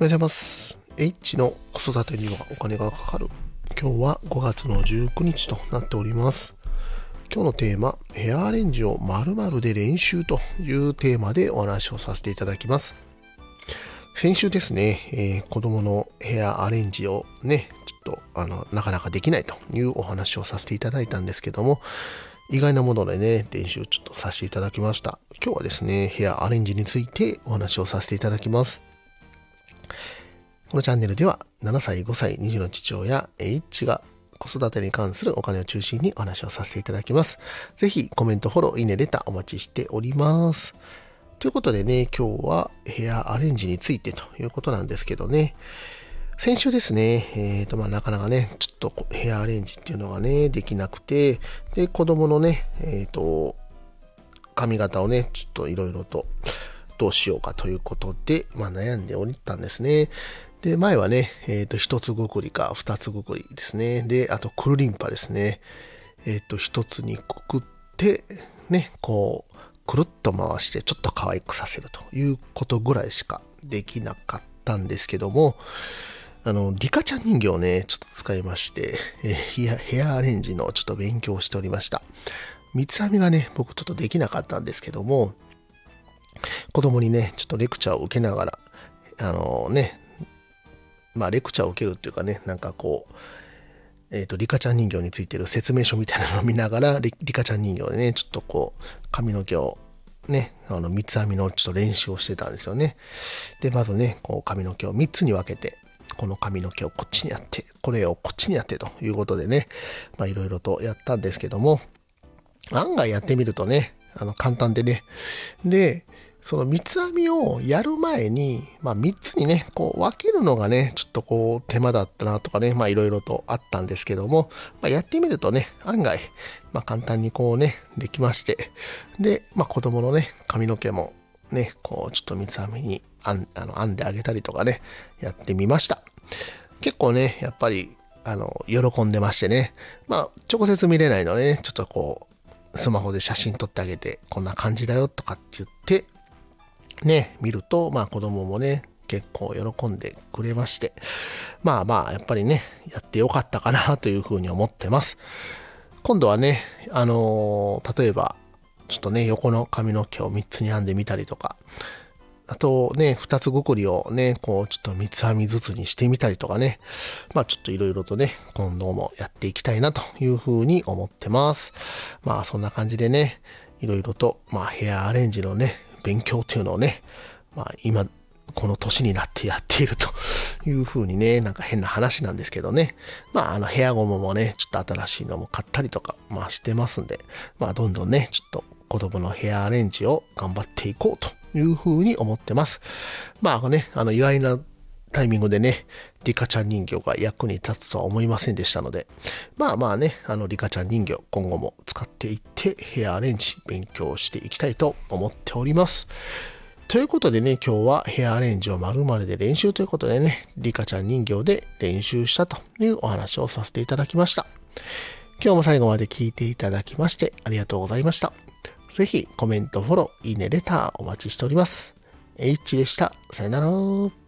おはようございます。H の子育てにはお金がかかる。今日は5月の19日となっております。今日のテーマ、ヘアアレンジを〇〇で練習というテーマでお話をさせていただきます。先週ですね、子供のヘアアレンジをね、ちょっとなかなかできないというお話をさせていただいたんですけども、意外なものでね、練習ちょっとさせていただきました。今日はですね、ヘアアレンジについてお話をさせていただきます。このチャンネルでは7歳、5歳、2児の父親 H が子育てに関するお金を中心にお話をさせていただきます。ぜひコメント、フォロー、いいね、レターお待ちしております。ということでね、今日はヘアアレンジについてということなんですけどね、先週ですね、なかなかね、ちょっとヘアアレンジっていうのがね、できなくて、で、子供のね、髪型をね、ちょっといろいろとどうしようかということで、悩んでおりったんですね。で、前はね、一つぐくりか二つぐくりですね。で、あと、くるりんぱですね。一つにくくって、ね、こう、くるっと回してちょっと可愛くさせるということぐらいしかできなかったんですけども、リカちゃん人形をね、ちょっと使いまして、ヘアアレンジのちょっと勉強をしておりました。三つ編みがね、僕ちょっとできなかったんですけども、子供にね、ちょっとレクチャーを受けながら、レクチャーを受けるっていうかね、なんかこう、リカちゃん人形についてる説明書みたいなのを見ながら、リカちゃん人形でね、ちょっとこう、髪の毛をね、三つ編みのちょっと練習をしてたんですよね。で、まずね、こう髪の毛を3つに分けて、この髪の毛をこっちにやって、これをこっちにやってということでね、いろいろとやったんですけども、案外やってみるとね、簡単でね。で、その三つ編みをやる前に、三つにね、こう分けるのがね、ちょっとこう手間だったなとかね、いろいろとあったんですけども、やってみるとね、案外、簡単にこうね、できまして、で、子供のね、髪の毛もね、こうちょっと三つ編みに編んであげたりとかね、やってみました。結構ね、やっぱり、喜んでましてね、直接見れないのでね、ちょっとこう、スマホで写真撮ってあげて、こんな感じだよとかって言って、ね、見ると、子供もね、結構喜んでくれまして、やっぱりね、やってよかったかなというふうに思ってます。今度はね、例えば、ちょっとね、横の髪の毛を3つに編んでみたりとか、あとね、2つぐくりをね、こう、ちょっと3つ編みずつにしてみたりとかね、ちょっといろいろとね、今度もやっていきたいなというふうに思ってます。そんな感じでね、いろいろと、ヘアアレンジのね、勉強っていうのをね、今、この年になってやっているという風にね、なんか変な話なんですけどね。ヘアゴムもね、ちょっと新しいのも買ったりとか、してますんで、どんどんね、ちょっと子供のヘアアレンジを頑張っていこうという風に思ってます。意外なタイミングでね、リカちゃん人形が役に立つとは思いませんでしたので、リカちゃん人形今後も使っていってヘアアレンジ勉強していきたいと思っております。ということでね、今日はヘアアレンジを〇〇で練習ということでね、リカちゃん人形で練習したというお話をさせていただきました。今日も最後まで聞いていただきましてありがとうございました。ぜひコメント、フォロー、いいね、レターお待ちしております。H でした。さよなら。